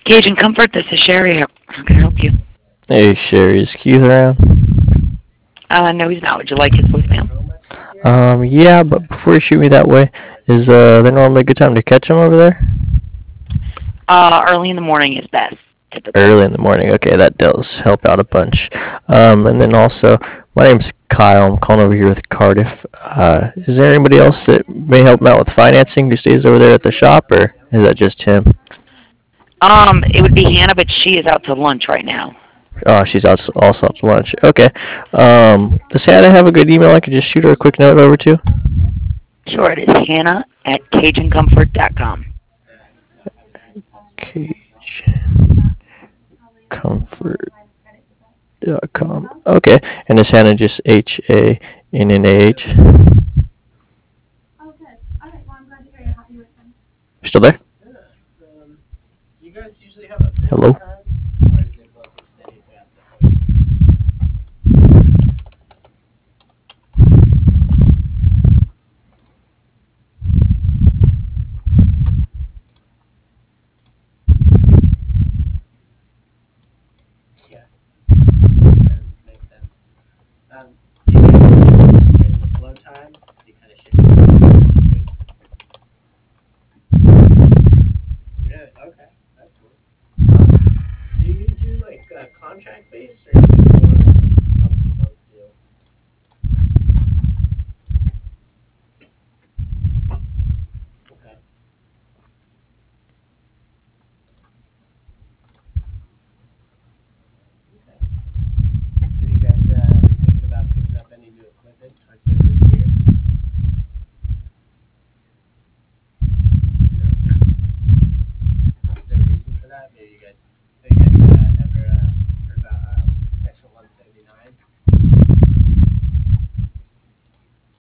Cajun Comfort, this is Sherry. How can I help you? Hey Sherry, is Keith around? No, he's not. Would you like his voicemail? Yeah, but before you shoot me that way, is there normally a good time to catch him over there? Early in the morning is best, typically. Early in the morning. Okay, that does help out a bunch. And then also, my name's Kyle. I'm calling over here with Cardiff. Is there anybody else that may help him out with financing who stays over there at the shop, or is that just him? It would be Hannah, but she is out to lunch right now. Oh, she's also out to lunch. Okay. Does Hannah have a good email I could just shoot her a quick note over to? Sure, it is Hannah at CajunComfort.com. CajunComfort.com. Okay. And is Hannah just Hannah? Still there? Hello?